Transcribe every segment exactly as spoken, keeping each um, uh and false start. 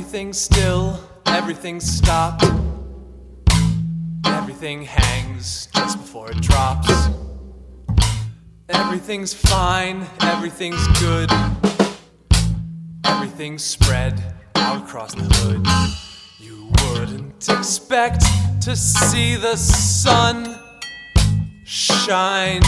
Everything's still, everything's stopped. Everything hangs just before it drops. Everything's fine, everything's good. Everything's spread out across the hood. You wouldn't expect to see the sun shine.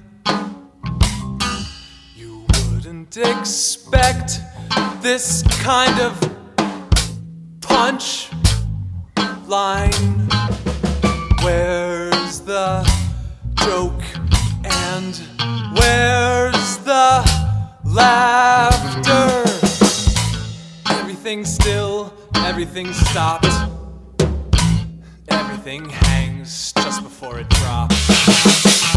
You wouldn't expect this kind of punch line. Where's the joke and where's the laughter? Everything's still, everything's stopped. Everything hangs just before it drops.